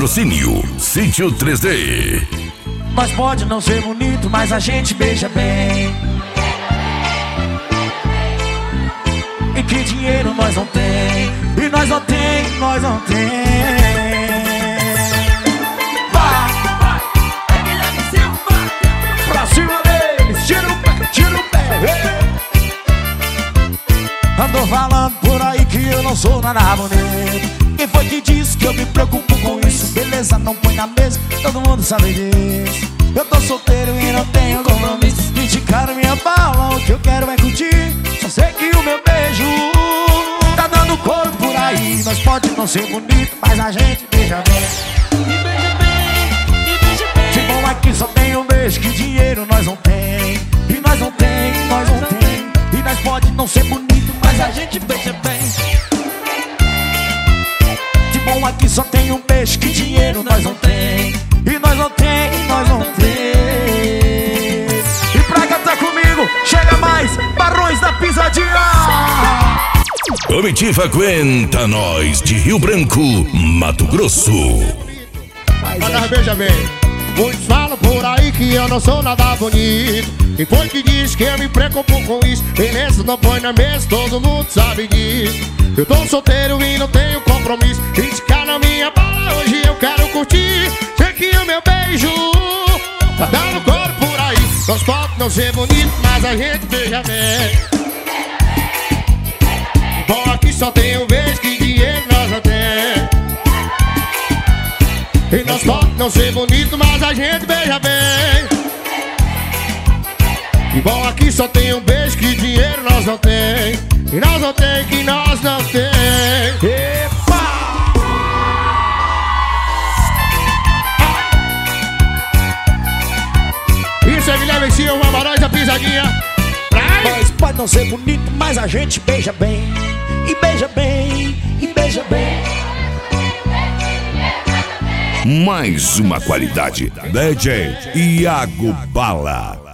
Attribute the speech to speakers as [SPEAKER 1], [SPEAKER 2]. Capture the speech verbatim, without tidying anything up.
[SPEAKER 1] Patrocínio Sítio três D.
[SPEAKER 2] Nós pode não ser bonito, mas a gente beija bem. E que dinheiro nós não tem, e nós não tem, nós não tem. Vai, vai, é Guilherme Silva. Pra cima deles, tira o pé, tira o pé. Andou falando por aí que eu não sou nada bonito. Quem foi que disse que eu me preocupo com isso? Beleza, não põe na mesa, todo mundo sabe disso. Eu tô solteiro e não tenho compromisso. Indicaram minha bala, o que eu quero é curtir. Só sei que o meu beijo tá dando cor por aí. Nós pode não ser bonito, mas a gente beija bem. E beija bem, e beija bem. Que bom aqui só tem um beijo, que dinheiro nós não tem. E nós não tem, nós não tem. E nós pode não ser bonito, mas a gente beija bem. Que bom aqui só tem um beijo, que dinheiro nós não tem. E nós não tem, nós não tem. E pra cantar comigo, chega mais, Barões da Pisadinha.
[SPEAKER 1] Comitiva Aguenta Nós, de Rio Branco, Mato Grosso.
[SPEAKER 3] Mas veja bem, muitos falam por aí que eu não sou nada bonito. E foi que diz que eu me preocupo com isso. Beleza, não põe na mesa, todo mundo sabe disso. Eu tô solteiro e não tenho compromisso. Criticar na minha bala, hoje eu quero curtir. Sei que o meu beijo tá dando cor por aí. Nós podemos não ser bonito, mas a gente beija bem. Bom, aqui só tem um beijo, que dinheiro nós não tem. E nós podemos não ser bonito, mas a gente beija bem. E bom, aqui só tem um beijo, que dinheiro nós não tem. E nós não tem, que nós não tem. Epa! Isso é Guilherme Silva, Barões da Pisadinha.
[SPEAKER 2] Nós pode não ser bonito, mas a gente beija bem. E beija bem, e beija bem.
[SPEAKER 1] Mais uma qualidade. D J Iago Bala.